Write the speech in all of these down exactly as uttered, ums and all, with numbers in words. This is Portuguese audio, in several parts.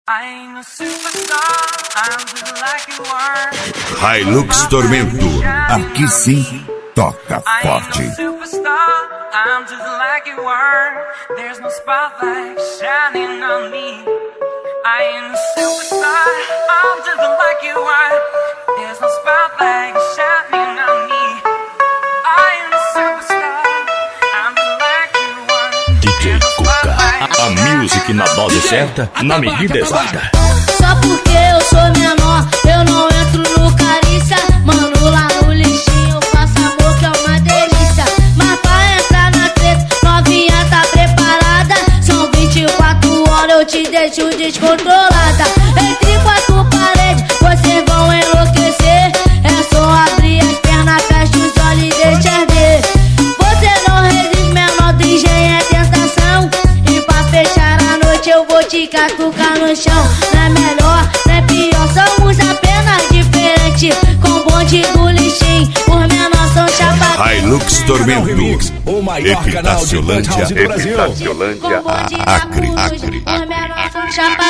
Hilux Tormento, aqui sim toca forte. I'm just like you were. There's no spotlight shining on me. I ain't a superstar. I'm just like you were. There's no spotlight shining on me. I ain't a superstar. I'm just like you were. D J Cuca, a music na dose certa, na medida exata. Só porque eu sou menor, eu não entro no carícia. Mano, lá no lixinho eu faço amor que é uma delícia. Mas pra entrar na treta, novinha tá preparada. São vinte e quatro horas, eu te deixo descontrolada. Entre quatro paredes, vocês vão enlouquecer. É só abrir as pernas, fecha os olhos e deixa ver. Você não resiste, menor do engenho é tentação. E pra fechar a noite eu vou te catucar no chão. Não é melhor, não é pior, somos apenas diferentes. Com bonde do lixinho, os menores são chapa. Hilux Tormento, o maior canal de Epitaciolândia, house do Brasil. Epitaciolândia, Acre, Acre, Os menores são chapa.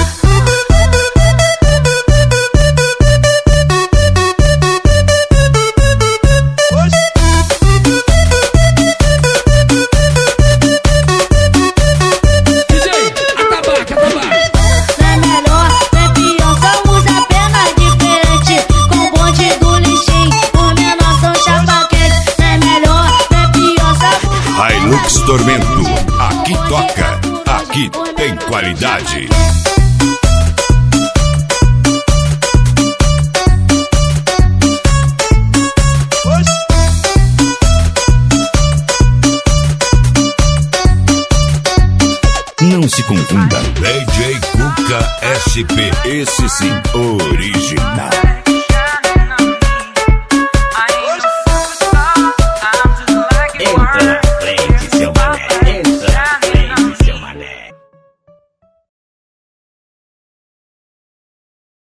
Hilux Tormento, aqui toca, aqui tem qualidade. Não se confunda. D J Cuca S P, esse sim, original.